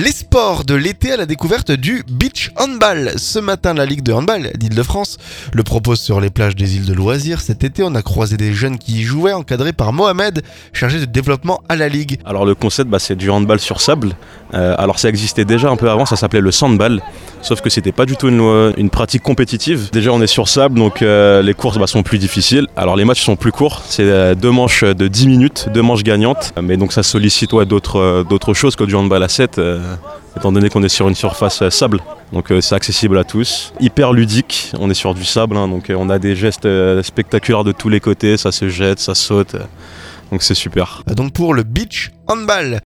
Les sports de l'été à la découverte du beach handball. Ce matin, la Ligue de handball d'Île-de-France le propose sur les plages des îles de loisirs. Cet été, on a croisé des jeunes qui y jouaient, encadrés par Mohamed, chargé de développement à la Ligue. Alors le concept, c'est du handball sur sable. Alors ça existait déjà un peu avant, ça s'appelait le sandball. Sauf que c'était pas du tout une pratique compétitive. Déjà on est sur sable, donc les courses sont plus difficiles. Alors les matchs sont plus courts, c'est 2 manches de 10 minutes, 2 manches gagnantes. Mais donc ça sollicite d'autres choses que du handball à 7, étant donné qu'on est sur une surface sable. Donc c'est accessible à tous, hyper ludique, on est sur du sable, donc on a des gestes spectaculaires de tous les côtés, ça se jette, ça saute, donc c'est super. Donc pour le beach handball.